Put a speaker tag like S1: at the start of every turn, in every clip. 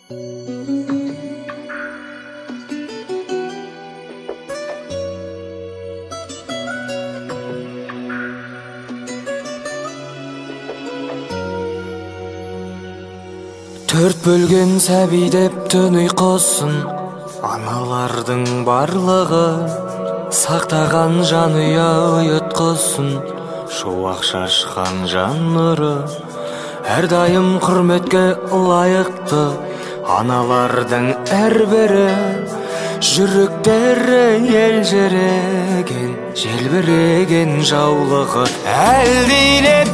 S1: Төрт бөлген сәби деп түн ұйқысын аналардың барлығы сақтаған жанұя ұйытқысын шуақ шашқан жан нұры әрдайым құрметке лайықты аналардың әрбірі жүректері елжіреген желбіреген жаулығы әлдилеп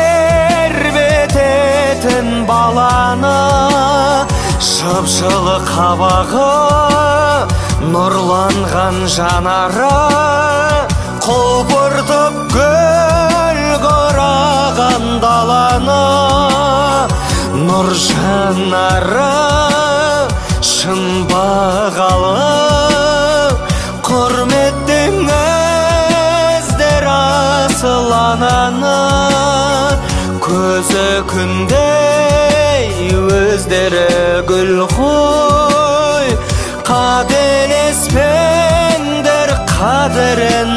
S1: тербететін баланы шып-жылы қабағы нұрланған жанары құлпыртып гүл қораған даланы нұр жанары шын бағалы құрметтеңіздер асыл ананы көзі күндей өздері гүл ғой қателеспеңдер қадірін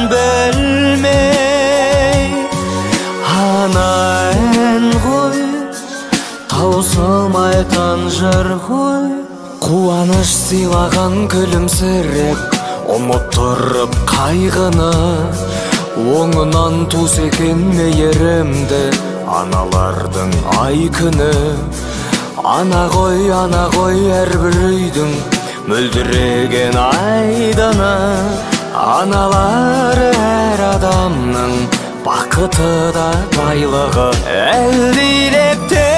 S1: білмей ана ән ғой таусылмайтын жыр ғой қуаныш сыйлаған күлімсіреп ұмыттырып қайғыны оңынан туыс екен мейірімді аналардың ай күні ана ғой әрбір үйдің мөлдіреген айдыны аналары әр адамның бақыты да байлығы әлдилеп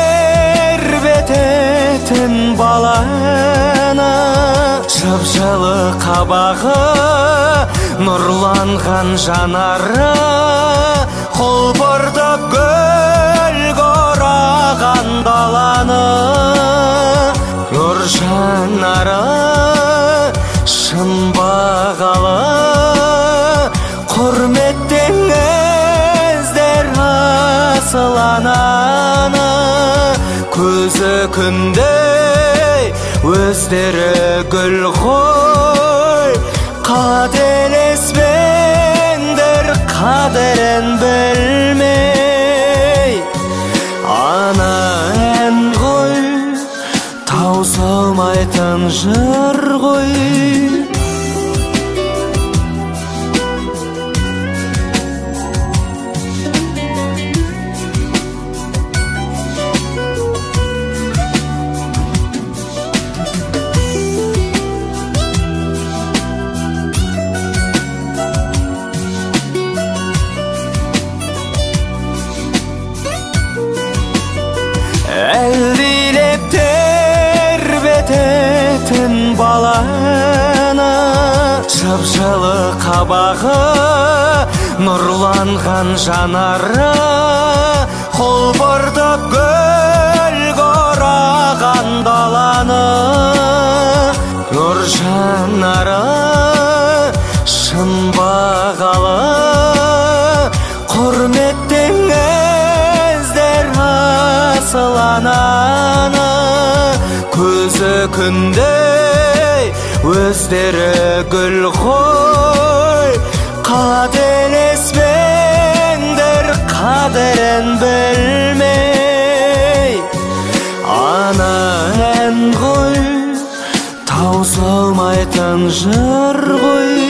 S1: тербететін баланы жып-жылы қабағы нұрланған жанары құлпыртып гүл қораған даланы нұр жанары шын бағалы құрметтеңіздер асыл ананы көзі күндей өздері гүл ғой қателеспеңдер қадірін білмей ана ән ғой таусылмайтын жыр ғой әлдилеп тербететін баланы жып-жылы қабағы нұрланған жанары құлпыртып гүл қораған даланы нұр жанары шын бағалы құрметтеңіздер асыл ананы көзі күндей өздері гүл ғой қателеспеңдер қадірін білмей ана ән ғой таусылмайтын жыр ғой